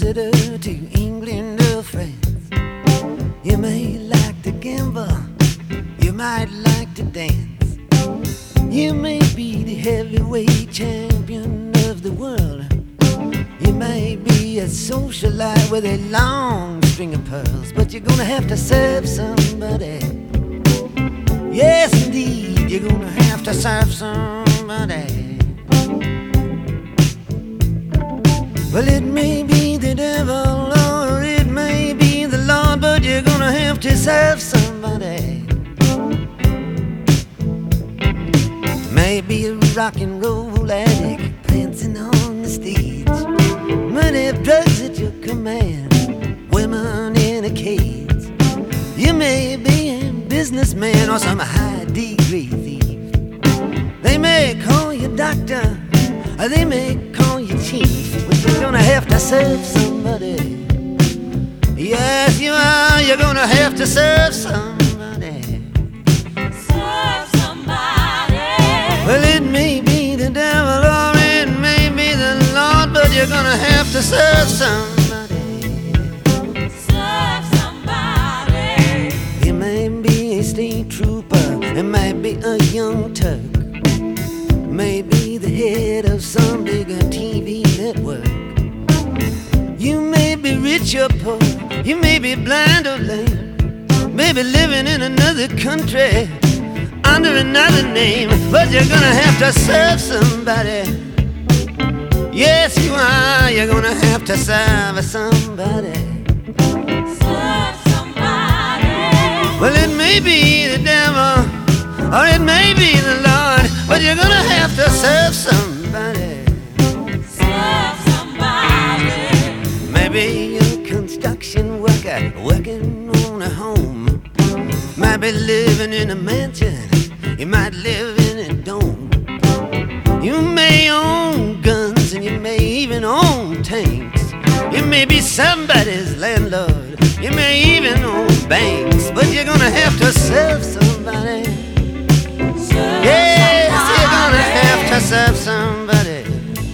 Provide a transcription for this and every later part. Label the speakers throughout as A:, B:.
A: consider to England or France. You may like to gamble, you might like to dance. You may be the heavyweight champion of the world. You may be a socialite with a long string of pearls, but you're gonna have to serve somebody. Yes, indeed, you're gonna have to serve somebody. Well, it may be the devil or it may be the Lord, but you're gonna have to serve somebody. Maybe a rock and roll addict prancing on the stage, money of drugs at your command, women in a cage. You may be a businessman or some high-degree thief. They may call you doctor, or they may call you chief, but you're gonna have to serve somebody. Yes, you are. You're gonna have to serve somebody.
B: Serve somebody.
A: Well, it may be the devil or it may be the Lord, but you're gonna have to serve somebody.
B: Serve somebody.
A: You may be a state trooper, it might be a young Turk, maybe the head of some bigger TV network. You may be rich or poor, you may be blind or lame, maybe living in another country under another name, but you're gonna have to serve somebody. Yes, you are. You're gonna have to serve somebody.
B: Serve somebody.
A: Well, it may be the devil or it may be the Lord, but you're gonna have to serve somebody.
B: Serve somebody.
A: Maybe a construction worker working on a home, might be living in a mansion, you might live in a dome. You may own guns and you may even own tanks. You may be somebody's landlord, you may even own banks, but you're gonna have to serve somebody.
B: Serve
A: Yes,
B: somebody.
A: you're gonna have to serve somebody.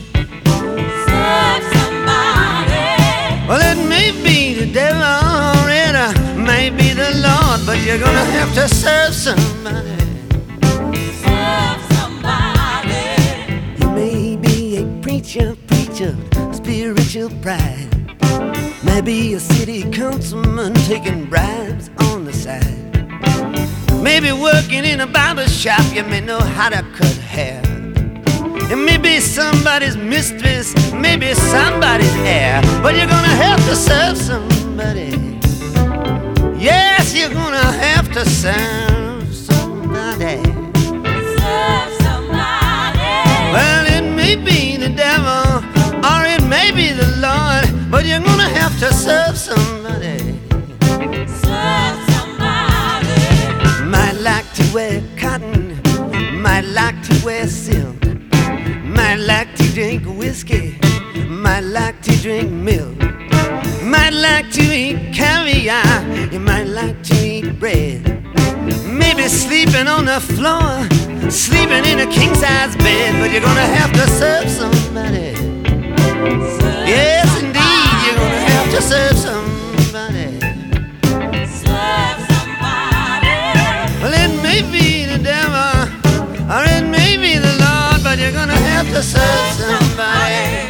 B: Serve somebody.
A: Well, it may be the devil or it may be the Lord, but you're gonna have to serve somebody.
B: Serve somebody.
A: You may be a preacher spiritual pride, maybe a city councilman taking bribes on the side, maybe working in a barber shop, you may know how to cut hair. It may be somebody's mistress, maybe somebody's heir, but you're gonna have to serve somebody. Yes, you're gonna have to serve somebody.
B: Serve somebody.
A: Well, it may be the devil or it may be the Lord, but you're gonna have to serve somebody.
B: Serve somebody.
A: Might like to wear cotton, might like to wear silk, might like to drink whiskey, might like to drink milk, might like to eat caviar, you might like to eat bread, maybe sleeping on the floor, sleeping in a king-size bed, but you're gonna have to serve somebody.
B: Serve
A: Yes, indeed,
B: somebody.
A: you're gonna have to serve somebody.
B: Serve somebody.
A: Well, it may be the devil or it may be the Lord, but you're gonna have to serve somebody.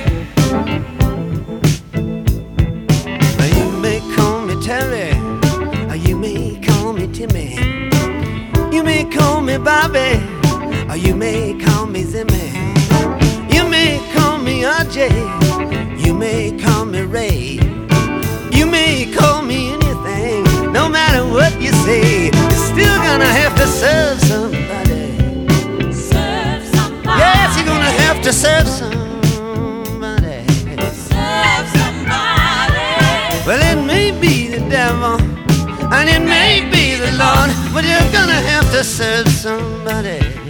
A: Well, you may call me Terry, or you may call me Timmy. You may call me Bobby, or you may call me Zimmy. You may call me RJ, you may call me Ray. You may call me anything, no matter what you say, you're still gonna have to serve somebody.
B: Serve somebody.
A: Yes, you're gonna have to serve somebody.
B: Serve somebody.
A: Well, it may be the devil and it may be the Lord, but you're gonna have to serve somebody.